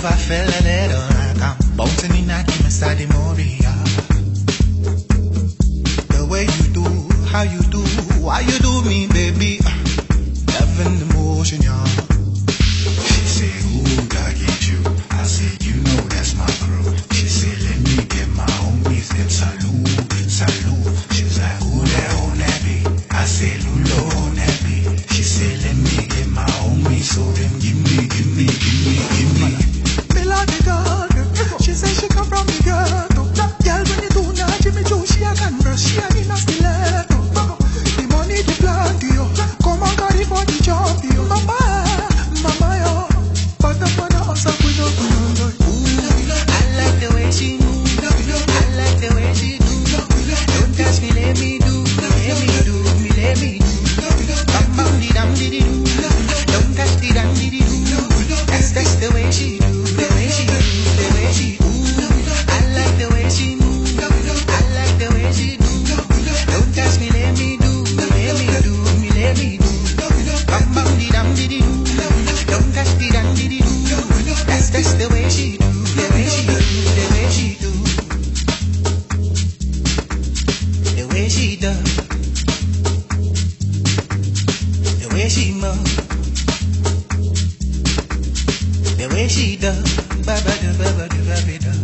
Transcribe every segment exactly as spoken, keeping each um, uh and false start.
I feel a little like I'm bouncing in that inside the Moria. The way you do, how you do, why you do me, baby. Loving the motion, y'all. She said, ooh, God get you. I said, you know that's my crew. She said, let me get my homies them salute, salute. She was like, ooh, that on that beat. I said, Lulo on that beat. She said, let me get my homies, so then give me, give me, give me, give me. Bella the dog. She said she come from the ghetto. Girl, when you do not, Jimmy Joe, she a converse, she a in a stiletto. The money, the plenty, yo. Come on, carry for the job, yo. Mama, mama, yo. But the mother also put up on the I like the way she move. I like the way she do. Don't touch me, let me do. Let me do, me let me do. Bam bam di dam di di do. Don't touch the dam di di do. That's that's the way she do. The way she do. The way she do. I like the way she move. I like the way she do. Don't touch me, let me do. Let me do, me let me do. Bam bam di dam di di do. Don't touch the dam di di do. That's that's the way she do. The way she do. The way she do. The way she does. The way she move. The way she does. Ba ba da ba ba da ba ba da.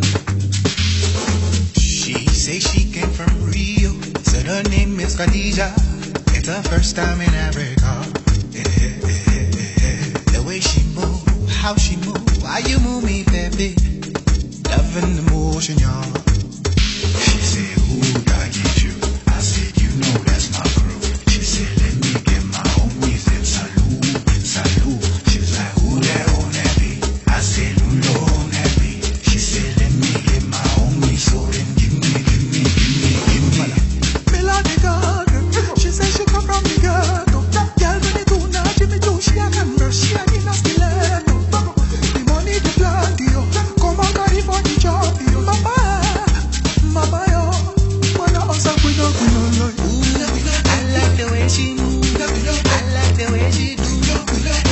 She say she came from Rio. Said her name is Khadija. It's her first time in Africa. Yeah, yeah, yeah, yeah. The way she move, how she move, why you move me, baby? Loving the motion, y'all. She said, ooh, God get you. I said, you know that's my crew. She said, let me get my homies them salute, salute. She was like, ooh, that on that beat. I said, Lulo on that beat. She said, let me get my homies, so then give me, give me, give me, give me. Bella the dog. She said she come from the ghetto. Girl, when you do not, Jimmy Joe, she a converse, she a in a stiletto. The money, the plenty, yo. Come on, carry for the job, yo. Mama, mama, yo. Wanna also quit up, quit on, I like the way she move. I like the way she do.